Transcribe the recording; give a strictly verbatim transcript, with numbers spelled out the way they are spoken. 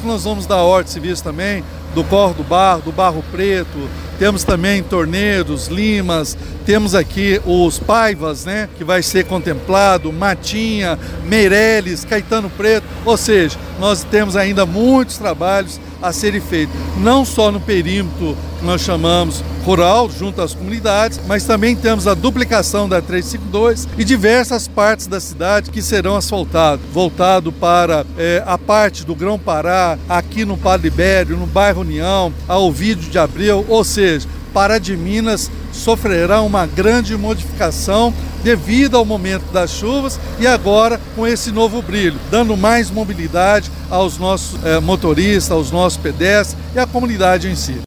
que nós vamos dar ordem de serviço também do Córrego do Barro, do Barro Preto, temos também Torneiros, Limas, temos aqui os Paivas, né, que vai ser contemplado, Matinha, Meireles, Caetano Preto, ou seja, nós temos ainda muitos trabalhos a serem feitos, não só no perímetro que nós chamamos rural, junto às comunidades, mas também temos a duplicação da trezentos e cinquenta e dois e diversas partes da cidade que serão asfaltadas, voltado para é, a parte do Grão-Pará, aqui no Padre Libério, no bairro União, a Ovídio de Abreu, ou seja, Pará de Minas sofrerá uma grande modificação devido ao momento das chuvas e agora com esse novo brilho, dando mais mobilidade aos nossos é, motoristas, aos nossos pedestres e à comunidade em si.